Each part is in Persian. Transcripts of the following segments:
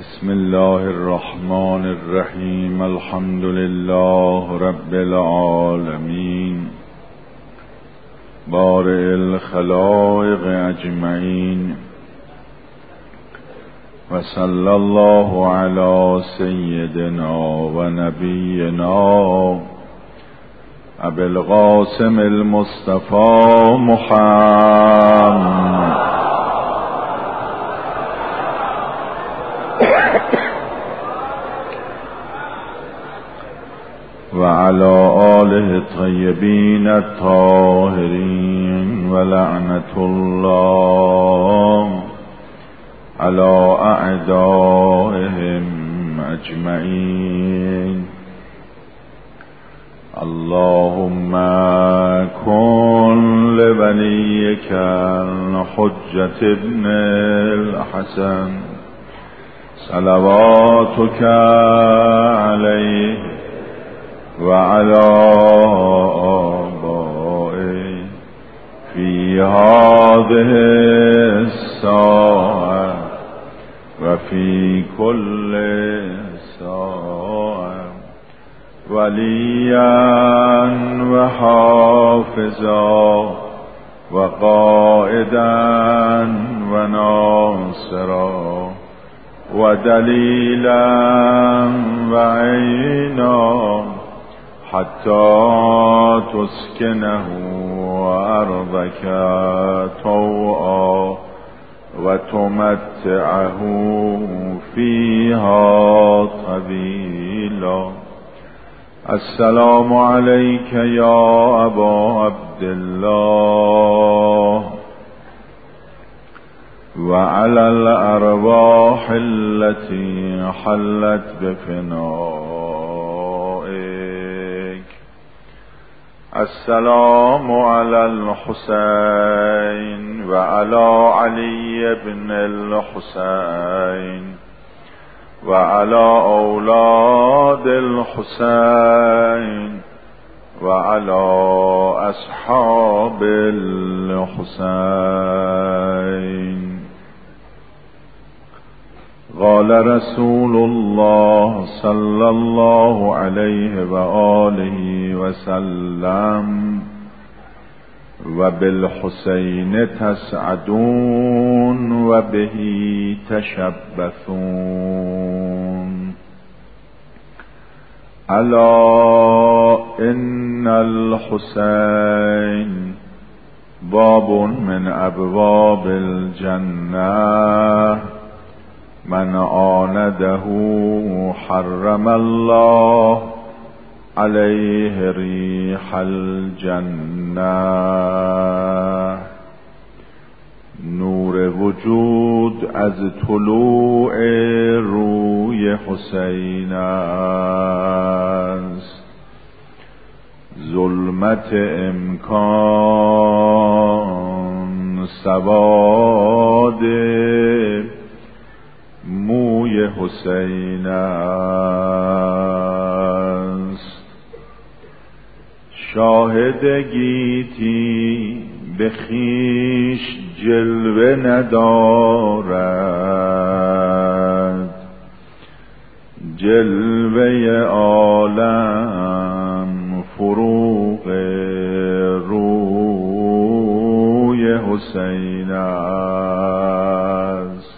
بسم الله الرحمن الرحیم. الحمد لله رب العالمین بارئ الخلائق اجمعین و صلی الله علی سیدنا و نبینا ابی القاسم المصطفى محمد و علی آله الطیبین الطاهرین و لعنة الله علی اعدائهم اجمعین. اللهم کن لولیک الحجة ابن الحسن صلواتک علیه وعلى آبائه في هذه الساعة وفي كل ساعة وليا وحافظا وقائدا وناصرا ودليلا وعينا حتى تسكنه أرضك طوعا وتمتعه فيها طويلا. السلام عليك يا أبا عبد الله وعلى الأرواح التي حلت بفنائك. السلام على الحسين وعلى علي بن الحسين وعلى أولاد الحسين وعلى أصحاب الحسين. قال رسول الله صلى الله عليه وآله وسلم وبالحسين تسعدون وبه تشبثون. ألا إن الحسين باب من أبواب الجنة من آنده حرم الله عليه ريح الجنة. نور وجود از طلوع روی حسین است، ظلمت امکان سواد موی حسین است. شاهد گیتی به خویش جلوه ندارد، جلوه عالم فروغ روی حسین است.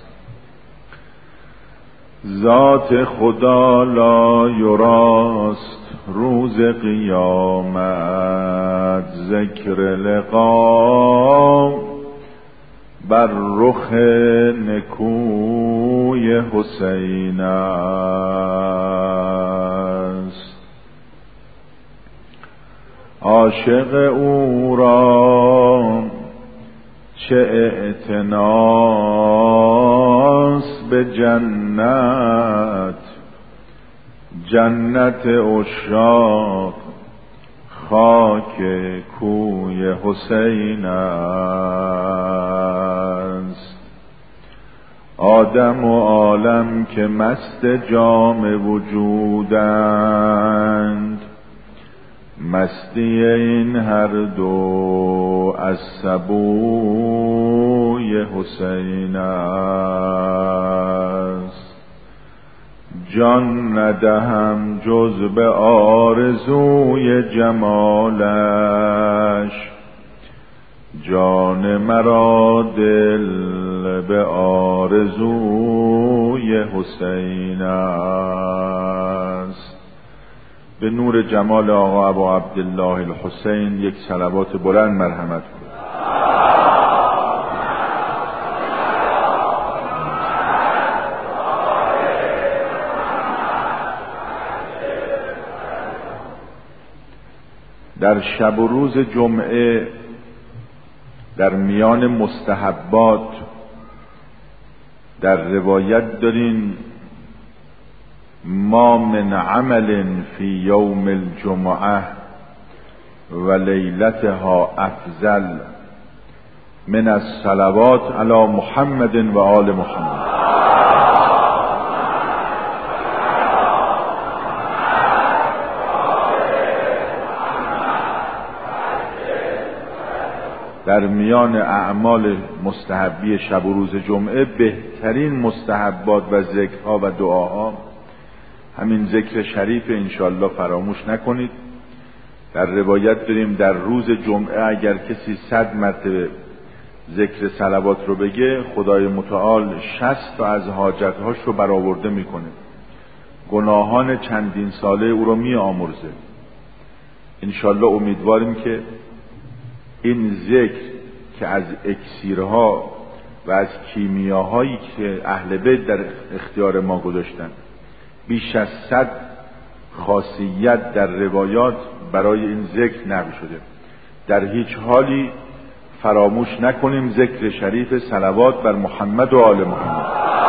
ذات خدا لا یراست روز قیامت، ذکر لقا بر رخ نکوی حسین است. عاشق او را چه اعتناست به جنت، جنت عشاق خاک کوی حسین است. آدم و عالم که مست جام وجودند، مستی این هر دو از سبوی حسین است. جان ندهم جز به آرزوی جمالش، جان مرا دل به آرزوی حسین است. به نور جمال آقا ابو عبدالله الحسین یک صلوات بلند مرحمت کن. در شب و روز جمعه در میان مستحبات در روایت دارین ما من عمل فی یوم الجمعه و لیلتها افضل من الصلوات علی محمد و آل محمد. در میان اعمال مستحبی شب و روز جمعه بهترین مستحبات و ذکرها و دعاها همین ذکر شریف انشاءالله فراموش نکنید. در روایت داریم در روز جمعه اگر کسی 100 مرتبه ذکر صلوات رو بگه خدای متعال 60 تا از حاجتهاش رو برآورده میکنه، گناهان چندین ساله او رو میآمرزه. انشاءالله امیدواریم که این ذکر که از اکسیرها و از کیمیاهایی که اهل بیت در اختیار ما گذاشتن بیش از 100 خاصیت در روایات برای این ذکر نقل شده، در هیچ حالی فراموش نکنیم ذکر شریف صلوات بر محمد و آل محمد.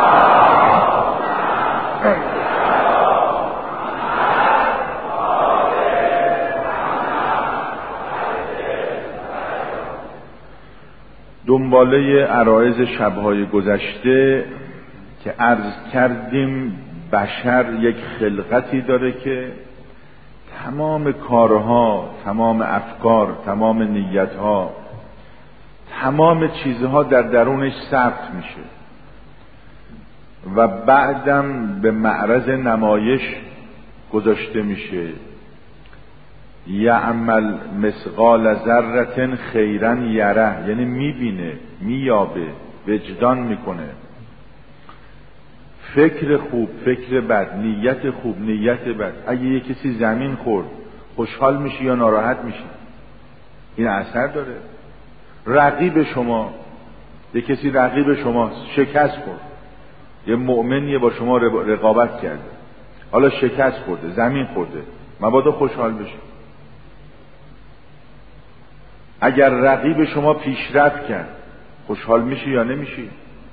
دنباله عرایض شبهای گذشته که عرض کردیم بشر یک خلقتی داره که تمام کارها، تمام افکار، تمام نیتها، تمام چیزها در درونش ثبت میشه و بعدم به معرض نمایش گذاشته میشه. یعمل مثقال ذره خیرا یره، یعنی میبینه، مییابه، وجدان میکنه. فکر خوب، فکر بد، نیت خوب، نیت بد. اگه یه کسی زمین خورد خوشحال میشی یا ناراحت میشی؟ این اثر داره. رقیب شما، یه کسی رقیب شما شکست خورد، یه مؤمنیه با شما رقابت کرده، حالا شکست خورده، زمین خورده، مبادا خوشحال بشی. اگر رقیب شما پیشرفت کرد خوشحال میشی یا نمیشی؟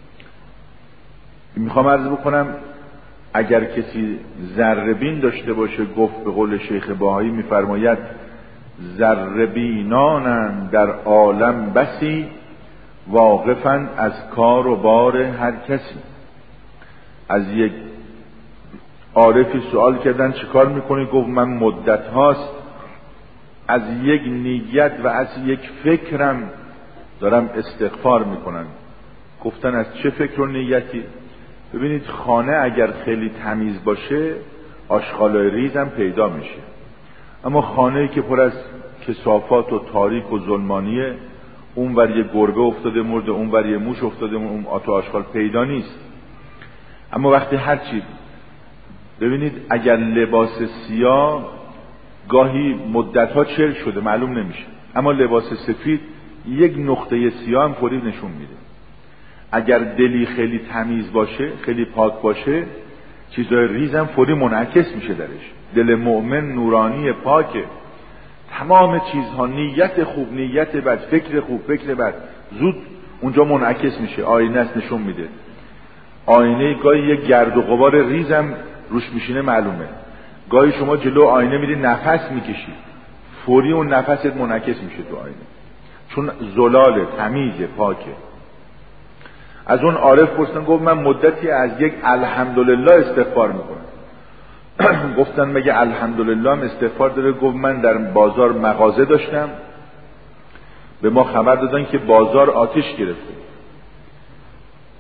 میخوام عرض بکنم اگر کسی ذره بین داشته باشه، گفت به قول شیخ بهایی میفرماید ذره بینانند در عالم بسی، واقفاً از کار و بار هر کسی. از یک عارفی سوال کردن چه کار میکنی؟ گفت من مدت هاست از یک نیت و از یک فکرم دارم استغفار میکنم. گفتن از چه فکر و نیتی؟ ببینید خانه اگر خیلی تمیز باشه آشغالای ریزم پیدا میشه، اما خانه‌ای که پر از کثافات و تاریک و ظلمانیه، اون ور یه گربه افتاده مرده، اون ور یه موش افتاده، اون آتو آشغال پیدا نیست. اما وقتی هرچی ببینید اگر لباس سیاه گاهی مدتها چرک شده معلوم نمیشه، اما لباس سفید یک نقطه سیاه هم فوری نشون میده. اگر دلی خیلی تمیز باشه، خیلی پاک باشه، چیزای ریزم فوری منعکس میشه درش. دل مؤمن نورانی پاکه، تمام چیزها، نیت خوب، نیت بد، فکر خوب، فکر بد، زود اونجا منعکس میشه. آینه است نشون میده. آینه گاهی یه گرد و غبار ریزم روش میشینه معلومه. گاهی شما جلو آینه میری نفس میکشی، فوری اون نفست منعکس میشه تو آینه، چون زلاله، تمیزه، پاکه. از اون عارف پرسیدن، گفت من مدتی از یک الحمدلله استغفار میکنم. گفتن مگه الحمدلله هم استغفار داره؟ گفت من در بازار مغازه داشتم، به ما خبر دادن که بازار آتش گرفته.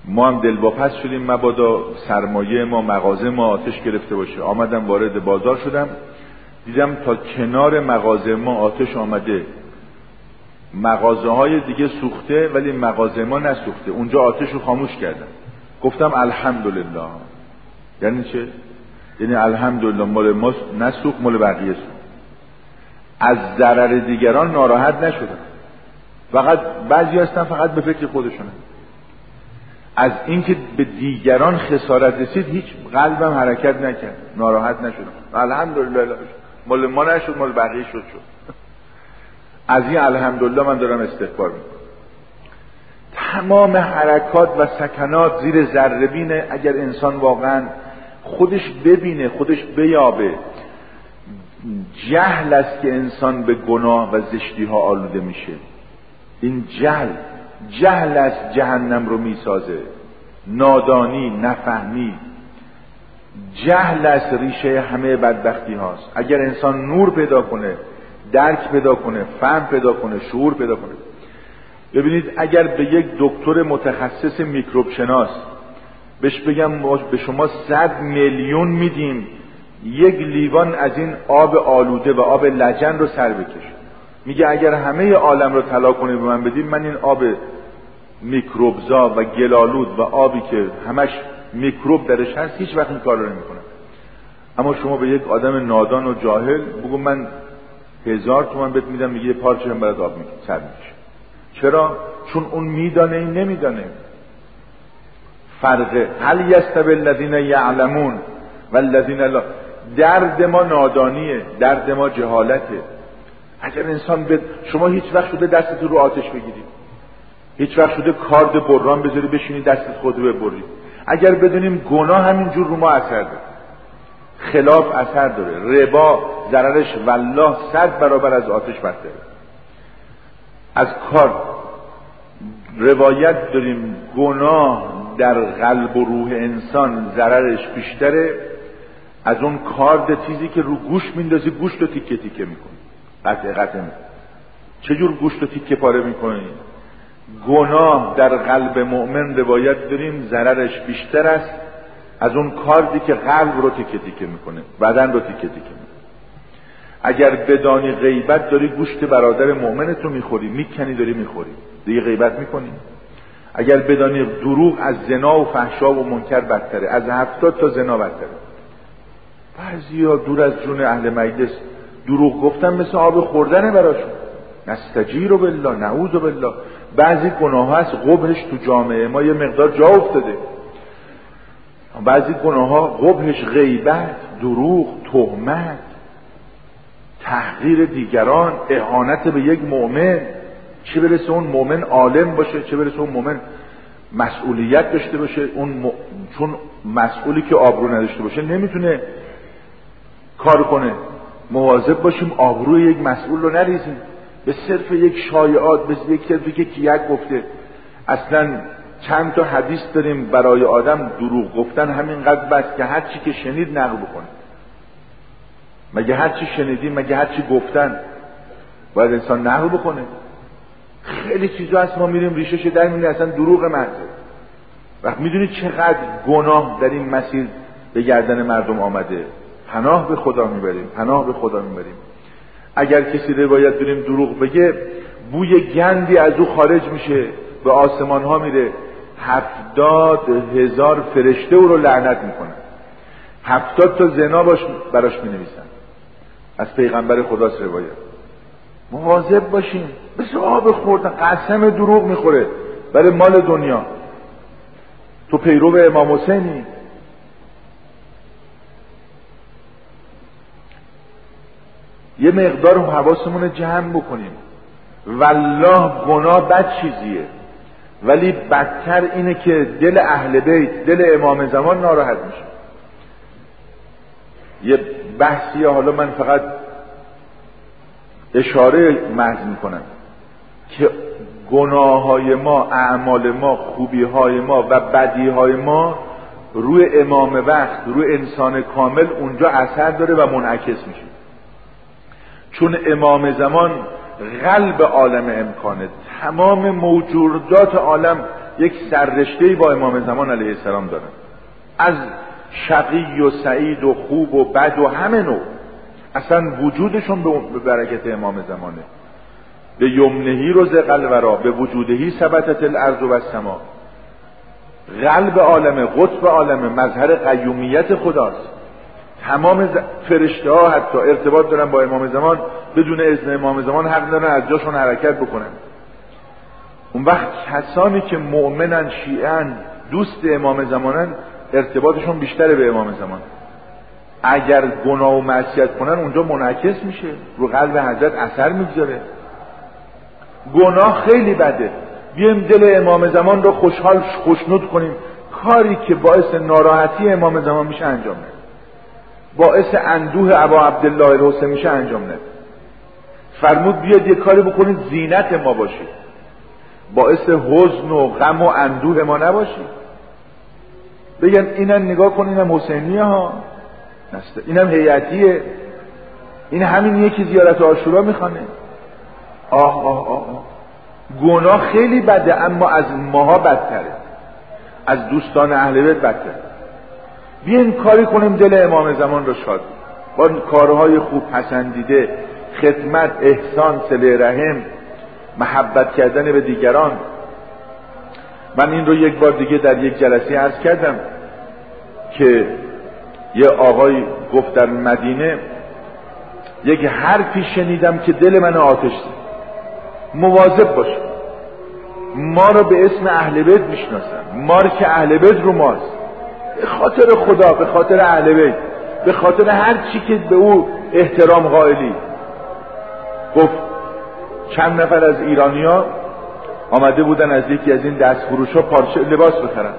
ما هم دلواپس شدیم مبادا سرمایه ما، مغازه ما آتش گرفته باشه. آمدم وارد بازار شدم، دیدم تا کنار مغازه ما آتش آمده، مغازه های دیگه سوخته ولی مغازه ما نسوخته. اونجا آتش رو خاموش کردن. گفتم الحمدلله. یعنی چه؟ یعنی الحمدلله مال ما نسوخت، مال بقیه سوخت. از ضرر دیگران ناراحت نشدم. فقط بعضی هستن فقط به فکر خودشونن. از اینکه به دیگران خسارت رسید هیچ قلبم حرکت نکرد، ناراحت نشدم. الحمدلله مال ما نشد، مال بقیه شد. از این الحمدلله من دارم استغفار میکنم. تمام حرکات و سکنات زیر ذره‌بینه. اگر انسان واقعا خودش ببینه، خودش بیابه، جهل است که انسان به گناه و زشتی ها آلوده میشه. این جهل است جهنم رو میسازه. نادانی، نفهمی، جهل است ریشه همه بدبختی هاست. اگر انسان نور پیدا کنه، درک پیدا کنه، فهم پیدا کنه، شعور پیدا کنه. ببینید اگر به یک دکتر متخصص میکروب شناس بهش بگم ما به شما 100 میلیون میدیم یک لیوان از این آب آلوده و آب لجن رو سر بکش، میگه اگر همه عالم رو طلا کنی به من بدیم، من این آب میکروبزا و گلالود و آبی که همش میکروب درش هست هیچ وقت این کار رو نمیکنم. اما شما به یک آدم نادان و جاهل بگو من 1000 تومان بهت میدم، میگه یه پارچه هم برات آب سر میکشه. چرا؟ چون اون میدانه این نمیدانه. فرقه هل یستوی الذین یعلمون والذین لا. درد ما نادانیه، درد ما جهالته. اگر انسان شما هیچ وقت شده دستت رو آتش بگیرید، هیچ وقت شده کارد بران بذاری بشینی دستت خود رو ببری. اگر بدونیم گناه همینجور رو ما اثر داره، خلاف اثر داره، ربا ضررش والله 100 برابر از آتش بدتره. از کار روایت داریم گناه در قلب و روح انسان ضررش بیشتره از اون کارد چیزی که رو گوشت میندازی، گوشت رو تیکه تیکه میکنی، قطعه میکنی. چجور گوشت رو تیکه پاره میکنی؟ گناه در قلب مؤمن روایت داریم ضررش بیشتر است از اون کاردی که قلب رو تیکه تیکه میکنه، بدن رو تیکه تیکه میکنه. اگر بدانی غیبت داری گوشت برادر مؤمنت رو میخوری، میکنی داری میخوری، دیگه غیبت میکنی. اگر بدانی دروغ از زنا و فحشا و منکر بدتره، از 70 تا زنا بدتره. بعضیا دور از جون اهل مجلس دروغ گفتن مثل آب خوردنه براشون. نستجیر بالله، نعوذ بالله. بعضی گناه ها هست قبحش تو جامعه ما یه مقدار جا افتاده. بعضی گناه ها قبحش غیبت، دروغ، تهمت، تحقیر دیگران، اهانت به یک مؤمن. چه برسه اون مؤمن عالم باشه، چه برسه اون مؤمن مسئولیت داشته باشه. چون مسئولی که آبرو نداشته باشه نمیتونه کار کنه. مواظب باشیم آبروی یک مسئول رو نریزیم به صرف یک شایعات، به یک صرفی که یک گفته. اصلا چند تا حدیث داریم برای آدم دروغ گفتن همینقدر بس که هر چی که شنید نقل بکنه. مگه هر چی شنیدیم، مگه هر چی گفتن باید انسان نقل بکنه؟ خیلی چیزا هست ما میریم ریشش در میبینیم اصلا دروغ محض. وقت میدونید چقدر گناه در این مسیر به گردن مردم آمده. پناه به خدا میبریم، پناه به خدا میبریم. اگر کسی روایت داریم دروغ بگه، بوی گندی از او خارج میشه، به آسمان ها میره، 70,000 فرشته او رو لعنت میکنن، 70 تا زنا براش مینویسن. از پیغمبر خداست روایت. مواظب باشیم. مثل آب خوردن، قسم دروغ میخوره برای مال دنیا. تو پیرو امام حسینی. یه مقدار حواسمون جمع بکنیم. والله گناه بد چیزیه، ولی بدتر اینه که دل اهل بیت، دل امام زمان ناراحت میشه. یه بحثیه، حالا من فقط اشاره محض میکنم که گناههای ما، اعمال ما، خوبیهای ما و بدیهای ما روی امام وقت، روی انسان کامل اونجا اثر داره و منعکس میشه. چون امام زمان قلب عالم امکانه، تمام موجودات عالم یک سررشته‌ای با امام زمان علیه السلام دارن، از شقی و سعید و خوب و بد و همه نوع، اصلا وجودشون به برکت امام زمانه. به یمنهی رزق الورا به وجودهی ثبتت الارض و السما. قلب عالمه، قطب عالمه، مظهر قیومیت خداست. تمام فرشته ها حتی ارتباط دارن با امام زمان، بدون اذن امام زمان حق دارن از جاشون حرکت بکنن. اون وقت کسانی که مؤمنن، شیعن، دوست امام زمانن، ارتباطشون بیشتره به امام زمان. اگر گناه و معصیت کنن اونجا منعکس میشه، رو قلب حضرت اثر میگذاره. گناه خیلی بده، بیایم دل امام زمان رو خوشنود کنیم، کاری که باعث ناراحتی امام زمان میشه انجام ندیم، باعث اندوه ابا عبدالله الحسین میشه انجام ندیم. فرمود بیاد یه کاری بکنید زینت ما باشید، باعث حزن و غم و اندوه ما نباشید. بگن اینم نگاه کن، اینم حسینیه ها، اینم هیئتیه، این همینیه که زیارت عاشورا میخوانه. گناه خیلی بده، اما از ماها بدتره، از دوستان اهل بیت بدتره. بیاین کاری کنیم دل امام زمان رو شاد با کارهای خوب، پسندیده، خدمت، احسان، صله رحم، محبت کردن به دیگران. من این رو یک بار دیگه در یک جلسه عرض کردم که یه آقای گفت در مدینه یک حرفی شنیدم که دل من آتش زد. مواظب باش، ما رو به اسم اهل بیت میشناسن، ما رو که اهل بیت رو ماست، به خاطر خدا، به خاطر اهل بیت، به خاطر هر چی که به او احترام قائلی. گفت چند نفر از ایرانیا آمده بودن از یکی از این دستفروشا پارچه لباس بخرن،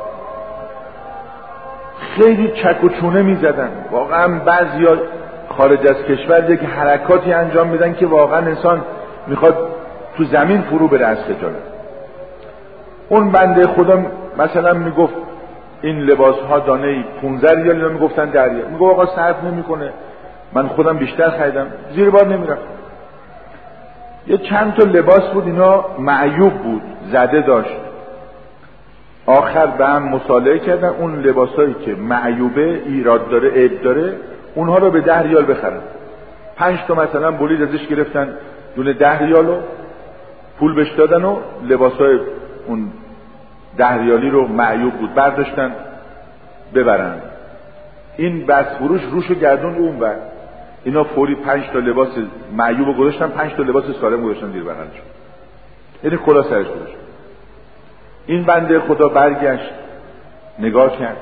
خیلی چک و چونه میزدن. واقعا بعضیا خارج از کشور یک حرکاتی انجام میدن که واقعا انسان میخواد تو زمین فرو بره از خجالت. اون بنده خدا مثلا میگفت این لباس ها دانه 15 ریال، میگفتن 10 ریال. میگه آقا صرف نمیکنه، من خودم بیشتر خریدم، زیر بار نمیرم. یه چند تا لباس بود اینا معیوب بود، زده داشت. آخر به هم مصالحه کردن اون لباسایی که معیوبه، ایراد داره، عیب داره، اونها رو به 10 ریال بخرن. 5 تا مثلا بولید ازش گرفتن، دونه 10 ریالو پول بهش دادن و لباسای اون 10 ریالی رو معیوب بود برداشتن ببرن. این بس فروش روشو گردون اون بر اینا فوری 5 تا لباس معیوب رو گذاشتن، 5 تا لباس سالم گذاشتن زیر بغلشون، یعنی کلا سرش گذاشتن. این بنده خدا برگشت نگاه کرد،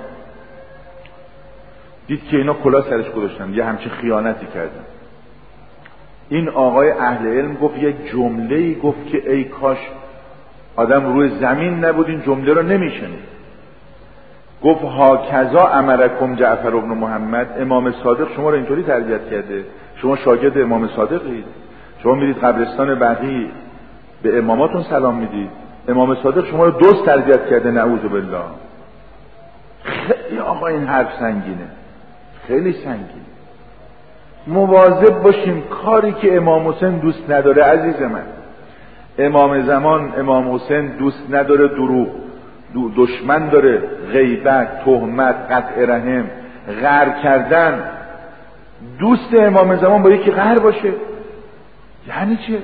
دید که اینا کلا سرش گذاشتن، یه همچین خیانتی کردن. این آقای اهل علم گفت یک جمله‌ای گفت که ای کاش آدم روی زمین نبود این جمله رو نمیشنید. گفت هاکذا امرکم جعفر بن محمد، امام صادق شما رو اینطوری تربیت کرده، شما شاگرد امام صادقید، شما میرید قبرستان بقیع به اماماتون سلام میدید، امام صادق شما رو دوست تربیت کرده، نعوذ بالله. خیلی آقا این حرف سنگینه، خیلی سنگینه. مواظب باشیم کاری که امام حسین دوست نداره. عزیز من، امام زمان امام حسین دوست نداره دروغ، دشمن داره غیبت، تهمت، قطع رحم، قهر کردن. دوست امام زمان با یکی قهر باشه یعنی چه؟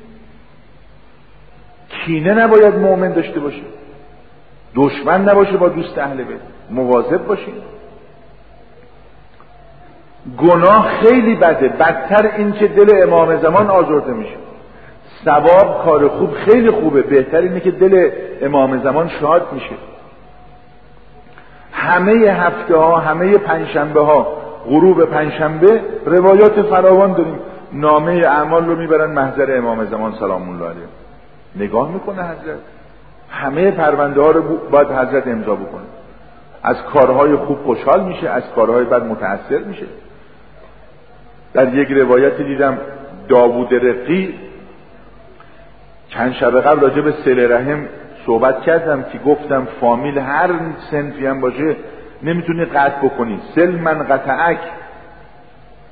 کینه نباید مؤمن داشته باشه، دشمن نباشه با دوست اهل بیت. مواظب باشیم. گناه خیلی بده، بدتر این که دل امام زمان آزرده میشه. ثواب کار خوب خیلی خوبه، بهتر اینه که دل امام زمان شاد میشه. همه هفته ها، همه پنجشنبه ها، غروب پنجشنبه روایات فراوان داریم، نامه اعمال رو میبرن محضر امام زمان سلام الله علیه، نگاه میکنه حضرت، همه پرونده ها رو باید حضرت امضا بکنه. از کارهای خوب خوشحال میشه، از کارهای بد متأثر میشه. در یک روایتی دیدم داوود رقی چند شب قبل راجع به صله رحم صحبت کردم که گفتم فامیل هر صنفی هم باشه نمیتونی قطع بکنی، سل من قطعک،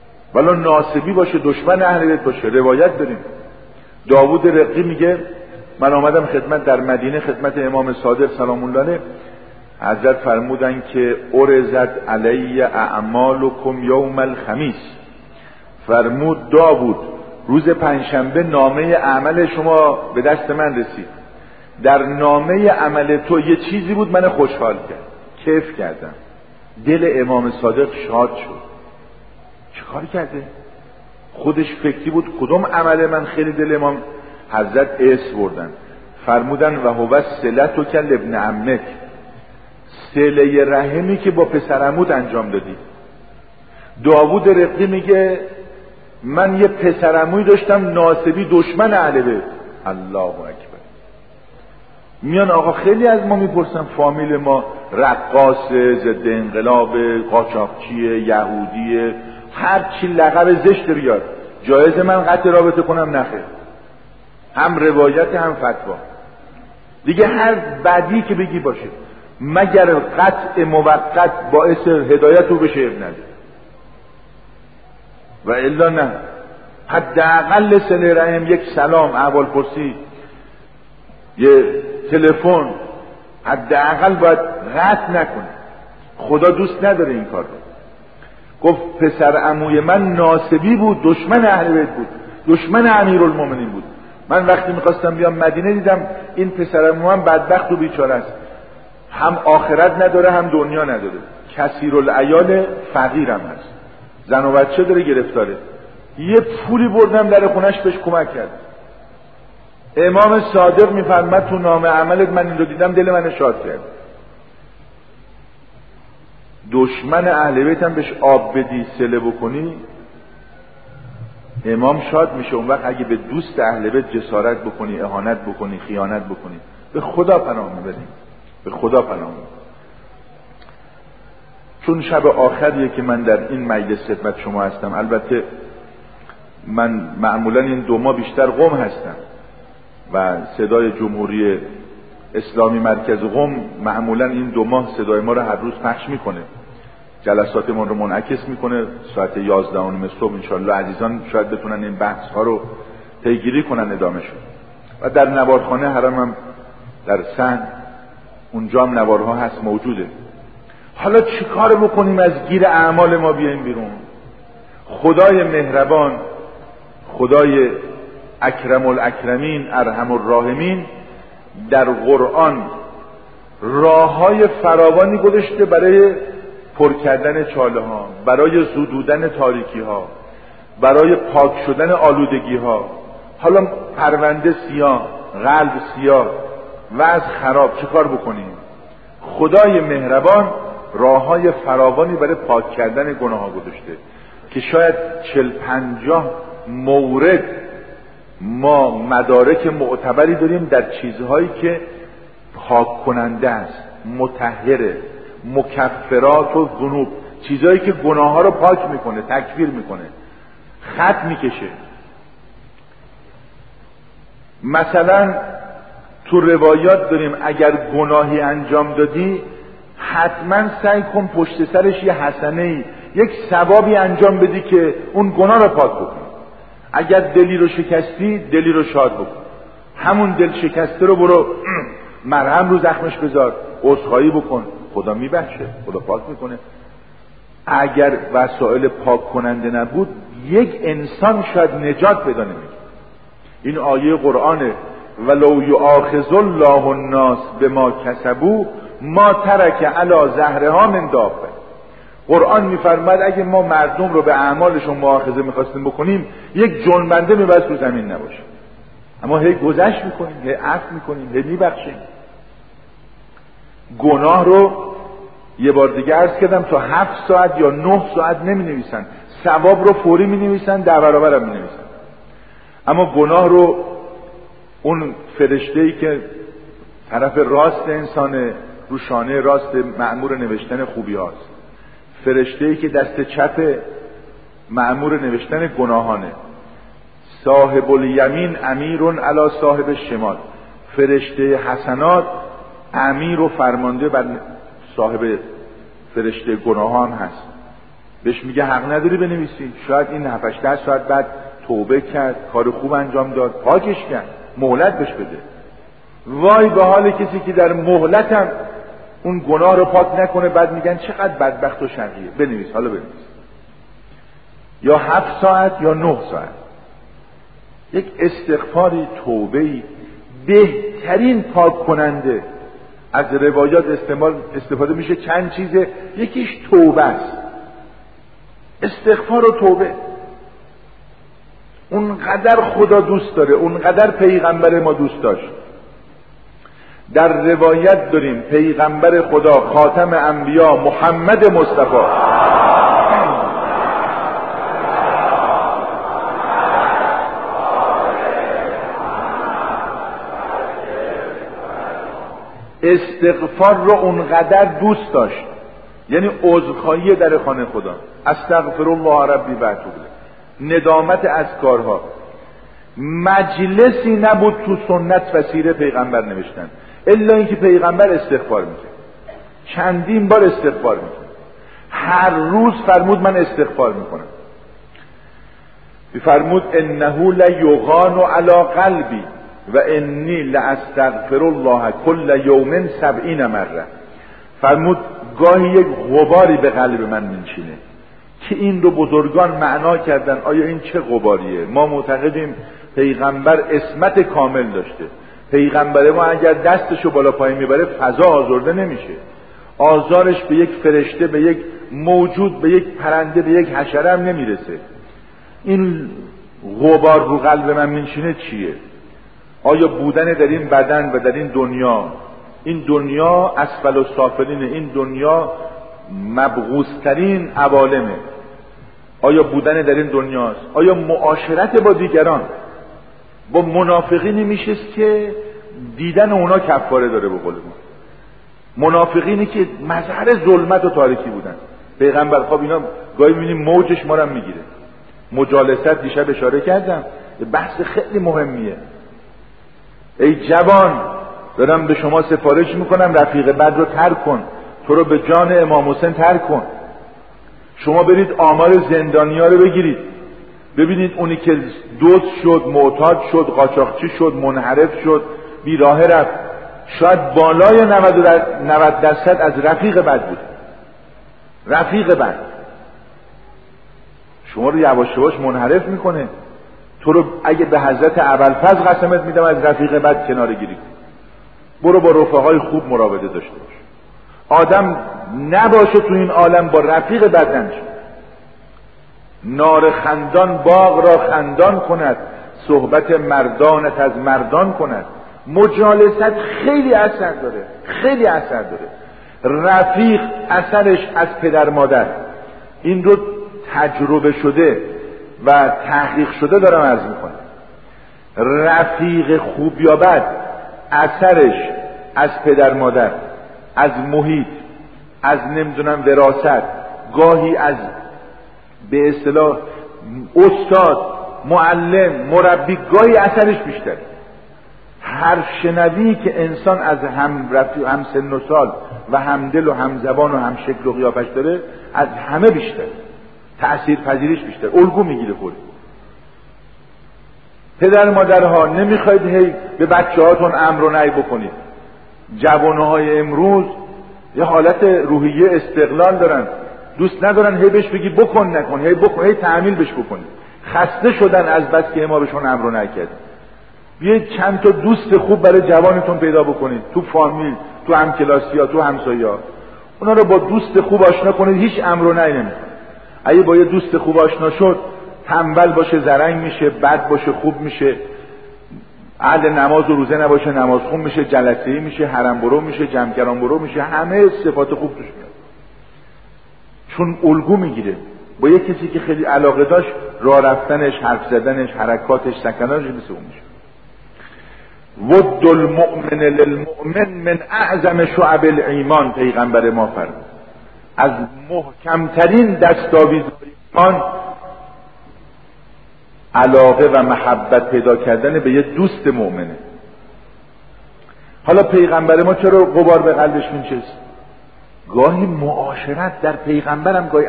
ولو ناسبی باشه، دشمن اهل بیت باشه. روایت داریم داوود رقی میگه من آمدم خدمت در مدینه خدمت امام صادق سلام الله علیه. حضرت فرمودن که ارزت علی اعمالکم یوم الخمیس. فرمود داوود روز پنجشنبه نامه عمل شما به دست من رسید. در نامه عمل تو یه چیزی بود من خوشحال کرد، کیف کردم، دل امام صادق شاد شد. چه کار کرده؟ خودش فکری بود کدوم عمل من خیلی دل امام حضرت اس بردن. فرمودن و هو صلتک لابن عمک، صله رحمی که با پسر عموت انجام دادی. داوود رقی میگه من یه پسر عمویی داشتم ناصبی دشمن اهل بیت. الله اکبر. میان آقا خیلی از ما میپرسن فامیل ما رقاصه، ضد انقلاب، قاچاقچیه، یهودیه، هر چی لقب زشت بیاد جایز من قطع رابطه کنم؟ نخیر. هم روایت هم فتوا دیگه، هر بدی که بگی باشه مگر قطع موقت باعث هدایت رو بشه ابنده و الا نه. حداقل صله رحم، یک سلام، احوال پرسی، یه تلفن، حداقل باید قطع نکنه. خدا دوست نداره این کار رو. گفت پسر عموی من ناصبی بود، دشمن اهل بیت بود، دشمن امیرالمومنین بود. من وقتی میخواستم بیام مدینه دیدم این پسر عمو من بدبخت و بیچاره است، هم آخرت نداره هم دنیا نداره، کثیرالعیال فقیرم هست، زن و بچه داره، گرفتاره. یه پولی بردم در خونش بهش کمک کرد. امام صادق میفرماد تو نامه عملت من این رو دیدم دل من شاد کرد. دشمن اهل بیت هم بهش آب بدی، صله بکنی، امام شاد میشه. اون وقت اگه به دوست اهل بیت جسارت بکنی، اهانت بکنی، خیانت بکنی، به خدا پناه میبریم، به خدا پناه میبریم. چون شب آخریه که من در این مجلس خدمت شما هستم. البته من معمولا این 2 ماه بیشتر قم هستم و صدای جمهوری اسلامی مرکز قم معمولا این 2 ماه صدای ما رو هر روز پخش میکنه، جلسات ما رو منعکس میکنه. ساعت 11:30 صبح انشالله عزیزان شاید بتونن این بحث ها رو پیگیری کنن ادامه شد. و در نوارخانه حرم هم در سن اونجا هم نوارها هست، موجوده. حالا چی کار بکنیم از گیر اعمال ما بیایم بیرون؟ خدای مهربان، خدای اکرم الاکرمین، ارحم الراحمین در قرآن راههای فراوانی گذاشته برای پر کردن چاله ها، برای زدودن تاریکی ها، برای پاک شدن آلودگی ها. حالا پرونده سیاه، قلب سیاه، وضع خراب، چه کار بکنیم؟ خدای مهربان راههای فراوانی برای پاک کردن گناه ها گذاشته که شاید 40-50 مورد ما مدارک معتبری داریم در چیزهایی که پاک کننده است، مطهره، مکفرات و ذنوب، چیزهایی که گناه ها رو پاک میکنه، تکفیر میکنه، خط میکشه. مثلا تو روایات داریم اگر گناهی انجام دادی حتما سعی کن پشت سرش یه حسنه‌ای، یک ثوابی انجام بدی که اون گناه رو پاک بکنی. اگر دلی رو شکستی دلی رو شاد بکن، همون دل شکسته رو برو مرهم رو زخمش بذار، عذرخواهی بکن، خدا میبخشه، خدا پاک میکنه. اگر وسایل پاک کننده نبود یک انسان شاید نجات پیدا نمیکنه. این آیه قرآنه ولو یؤاخذ الله الناس بما کسبوا ما ترک علی ظهرها من دابه. قرآن میفرماد اگه ما مردم رو به اعمالشون مؤاخذه میخواستیم بکنیم یک جنبنده میبست رو زمین نباشه، اما هی گذشت میکنیم، هی عفو میکنیم، هی میبخشیم. گناه رو یه بار دیگه عرض کردم تا 7 ساعت یا 9 ساعت نمی نویسن، ثواب رو فوری می نویسن، 10 برابر هم می نویسن. اما گناه رو اون فرشته‌ای که طرف راست انسانه، رو شانه راست مأمور نوشتن خوبی هاست، فرشته‌ای که دست چپ مأمور نوشتن گناهانه، صاحب الیمین امیرون علی صاحب الشمال، فرشته حسنات امیر و فرمانده بر صاحب فرشته گناه هم هست. بهش میگه حق نداری بنویسی، شاید این 7-8 ساعت بعد توبه کرد، کار خوب انجام داد، پاکش کرد، مهلت بهش بده. وای به حال کسی که در مهلتم اون گناه رو پاک نکنه، بعد میگن چقدر بدبخت و شقیه. بنویس، حالا بنویس، یا 7 ساعت یا 9 ساعت یک استغفاری، توبه‌ای، بهترین پاک کننده. از روایات استفاده میشه چند چیزه، یکیش توبه است. استغفار و توبه. اونقدر خدا دوست داره، اونقدر پیغمبر ما دوست داشت. در روایت داریم پیغمبر خدا خاتم انبیا محمد مصطفی استغفار رو اونقدر دوست داشت، یعنی عذرخواهی در خانه خدا، استغفر الله ربی و اتوب الیه، ندامت از کارها. مجلسی نبود تو سنت و سیره پیغمبر نوشتن الا اینکه پیغمبر استغفار میکنه، چندین بار استغفار میکنه، هر روز فرمود من استغفار میکنم. فرمود انه لیغان علی قلبی و انی لاستغفر الله کل یوم 70 مره. فرمود گاهی یک غباری به قلب من میشینه که این رو بزرگان معنا کردن. آیا این چه غباریه؟ ما معتقدیم پیغمبر عصمت کامل داشته. پیغمبر ما اگر دستشو بالا پایین میبره فضا آزرده نمیشه. آزارش به یک فرشته، به یک موجود، به یک پرنده، به یک حشره هم نمیرسه. این غبار رو قلب من میشینه چیه؟ آیا بودن در این بدن و در این دنیا، این دنیا اسفل السافلینه، این دنیا مبغوث‌ترین عوالمه، آیا بودن در این دنیاست؟ آیا معاشرت با دیگران، با منافقینی میشست که دیدن اونا کفاره داره؟ به قول ما منافقینی که مظهر ظلمت و تاریکی بودن. پیغمبر خب اینا گاهی میبینیم موجش ما رو میگیره. مجالست دیشب اشاره کردم، بحث خیلی مهمیه. ای جوان، دارم به شما سفارش میکنم رفیق بد رو ترک کن، تو رو به جان امام حسین ترک کن. شما برید آمار زندانیا رو بگیرید، ببینید اونی که دزد شد، معتاد شد، قاچاقچی شد، منحرف شد، بیراه رفت، شاید بالای 90% از رفیق بد بود. رفیق بد شما رو یواش یواش منحرف میکنه. تو رو اگه به حضرت ابوالفضل قسمت میدم از رفیق بد کناره گیری کن. برو با رفقای خوب مراوده داشته باش. آدم نباشه تو این عالم با رفیق بد نمیشه. نار خندان باغ را خندان کند، صحبت مردانت از مردان کند. مجالست خیلی اثر داره، خیلی اثر داره. رفیق اثرش از پدر مادر، این رو تجربه شده و تحقیق شده دارم عرض میکنم. رفیق خوب یا بد اثرش از پدر مادر، از محیط، از نمیدونم وراثت، گاهی از به اصطلاح استاد، معلم، مربی، گاهی اثرش بیشتر. هر شنوی که انسان از هم سن و سال و هم دل و هم زبان و هم شکل و قیافش داره از همه بیشتر، تأثیر پذیریش بیشتر، الگو میگیره کلی. پدر مادرها نمیخواید هی به بچه هاتون امر و نهی بکنید. جوانهای امروز یه حالت روحیه استقلال دارن، دوست ندارن هی بهش بگی بکن نکن، هی بکن، هی تعمیل بهش بکنید. خسته شدن از بس که ما بهشون امر و نهی کردیم. بیاید چند تا دوست خوب برای جوانتون پیدا بکنید، تو فامیل، تو همکلاسی‌ها، تو همسایه‌ها. اونا رو با دوست خوب آشنا کنید، هیچ امر و نهی نمی‌کنه. اگه با یه دوست خوب آشنا شد، تنبل باشه زرنگ میشه، بد باشه خوب میشه، اهل نماز و روزه نباشه نماز خون میشه، جلسه‌ای میشه، حرم برو میشه، جمکران برو میشه، همه صفات خوب توش میاد. چون الگو میگیره. با یه کسی که خیلی علاقه داشت، راه رفتنش، حرف زدنش، حرکاتش، سکنانش مثل اون میشه. ود المؤمن للمؤمن من اعظم شعب الایمان. پیغمبر ما فرمود از محکمترین دستاویزهای ایمان علاقه و محبت پیدا کردن به یه دوست مؤمنه. حالا پیغمبر ما چرا غبار به قلبش می‌نشست؟ گاهی معاشرت در پیغمبرم گاهی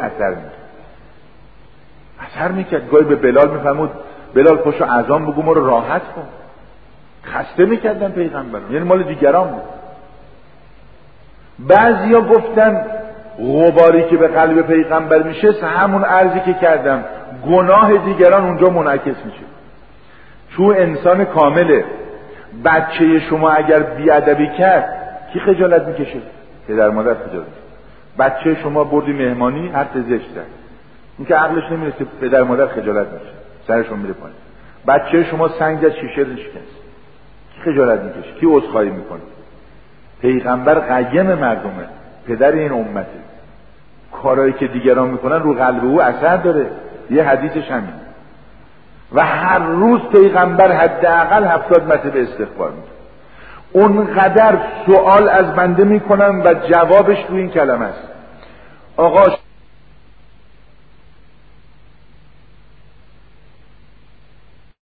اثر میکرد. گاهی به بلال میفرمود بلال پاشو اذان بگو ما رو راحت کن. خسته میکردن پیغمبران، یعنی مال دیگران بود. بعضیا گفتن غباری که به قلب پیغمبر میشه همون عرضی که کردم، گناه دیگران اونجا منعکس میشه. چون انسان کامله، بچه شما اگر بیادبی کرد کی خجالت میکشه؟ پدر مادر خجالت میکشه. بچه شما بردی مهمانی حرف زشت زد، این که عقلش نمیرسه، پدر مادر خجالت میشه، سرشون میره پایین. بچه شما سنگ زد شیشه رو شکست، کی خجالت میکشه؟ کی عذرخواهی میکنه؟ پیغمبر قیم مردمه، پدر این امته. کارهایی که دیگران میکنن رو قلب او اثر داره. یه حدیثش همین. و هر روز پیغمبر حداقل 70 مرتبه استغفار میکنه. اونقدر سوال از بنده میکنن و جوابش رو این کلمه است: آقا